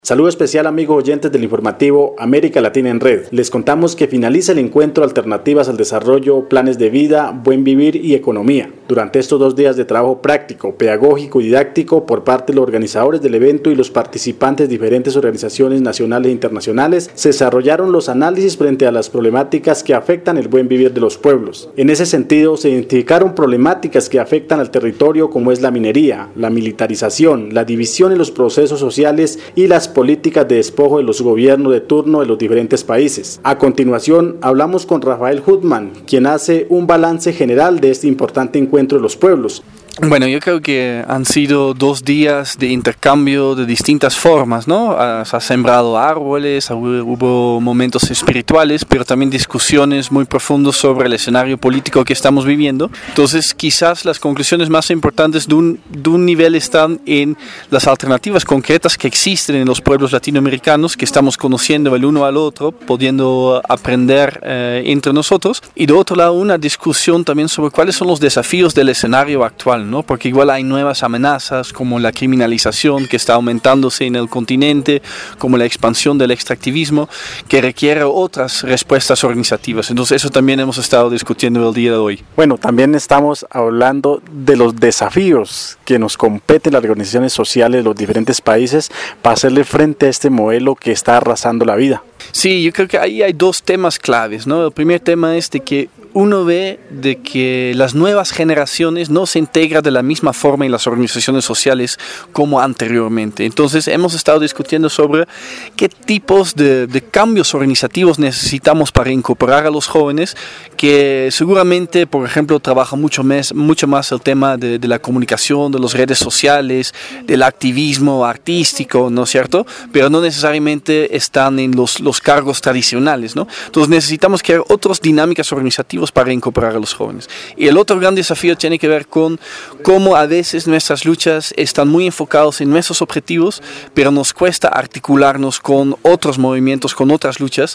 Saludo especial amigos oyentes del informativo América Latina en Red. Les contamos que finaliza el encuentro Alternativas al Desarrollo, Planes de Vida, Buen Vivir y Economía. Durante estos 2 días de trabajo práctico, pedagógico y didáctico por parte de los organizadores del evento y los participantes de diferentes organizaciones nacionales e internacionales, se desarrollaron los análisis frente a las problemáticas que afectan el buen vivir de los pueblos. En ese sentido, se identificaron problemáticas que afectan al territorio como es la minería, la militarización, la división en los procesos sociales y las políticas de despojo de los gobiernos de turno de los diferentes países. A continuación, hablamos con Rafael Hutman, quien hace un balance general de este importante encuentro de los pueblos. Bueno, yo creo que han sido 2 días de intercambio de distintas formas, ¿no? Se ha sembrado árboles, hubo momentos espirituales, pero también discusiones muy profundas sobre el escenario político que estamos viviendo. Entonces, quizás las conclusiones más importantes de un nivel están en las alternativas concretas que existen en los pueblos latinoamericanos, que estamos conociendo el uno al otro, pudiendo aprender entre nosotros. Y de otro lado, una discusión también sobre cuáles son los desafíos del escenario actual, ¿no? Porque igual hay nuevas amenazas como la criminalización que está aumentándose en el continente, como la expansión del extractivismo, que requiere otras respuestas organizativas. Entonces eso también hemos estado discutiendo el día de hoy. Bueno, también estamos hablando de los desafíos que nos competen las organizaciones sociales de los diferentes países para hacerle frente a este modelo que está arrasando la vida. Sí, yo creo que ahí hay 2 temas claves, ¿no? El primer tema es de que uno ve de que las nuevas generaciones no se integran de la misma forma en las organizaciones sociales como anteriormente. Entonces hemos estado discutiendo sobre qué tipos de cambios organizativos necesitamos para incorporar a los jóvenes, que seguramente, por ejemplo, trabaja mucho más el tema de la comunicación, de las redes sociales, del activismo artístico, ¿no es cierto? Pero no necesariamente están en los cargos tradicionales, ¿no? Entonces necesitamos crear otras dinámicas organizativas para incorporar a los jóvenes. Y el otro gran desafío tiene que ver con cómo a veces nuestras luchas están muy enfocadas en nuestros objetivos, pero nos cuesta articularnos con otros movimientos, con otras luchas,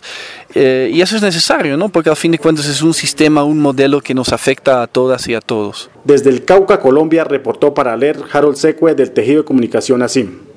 y eso es necesario, ¿no? Porque al fin de cuentas es un sistema, un modelo que nos afecta a todas y a todos. Desde el Cauca, Colombia, reportó para LER Harold Secue del Tejido de Comunicación ASIM.